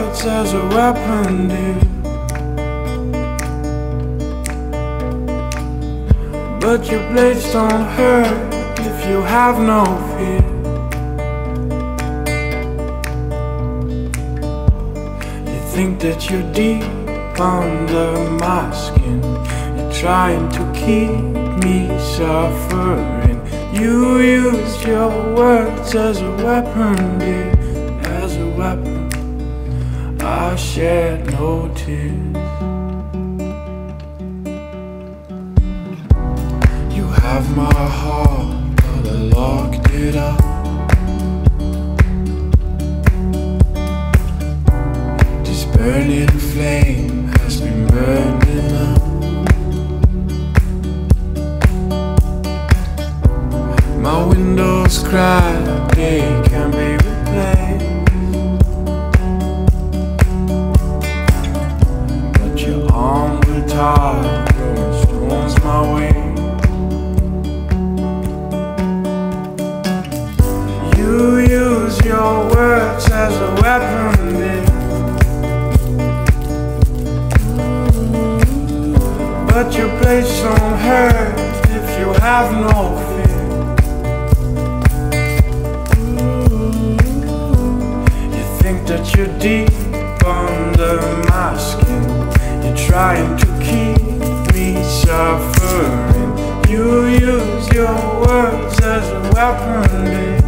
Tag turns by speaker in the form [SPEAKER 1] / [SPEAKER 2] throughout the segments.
[SPEAKER 1] words as a weapon, dear. But your blades don't hurt if you have no fear. You think that you're deep under my skin. You're trying to keep me suffering. You used your words as a weapon, dear, as a weapon. I shed no tears. You have my heart, but I locked it up. This burning flame has been burning up. My windows cry, they can be replaced. But your arm will tie, throwing stones my way. You use your words as a weapon, dear. But your blades don't hurt if you have no fear. That you're deep under my skin. You're trying to keep me suffering. You use your words as a weapon, dear.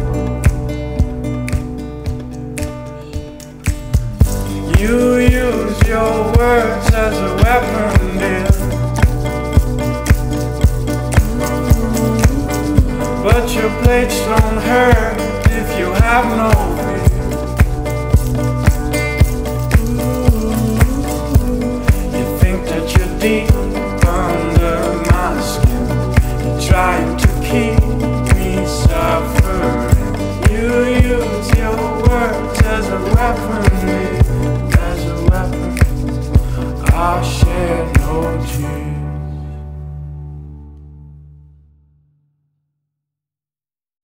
[SPEAKER 1] You use your words as a weapon, dear. But your blades don't hurt if you have no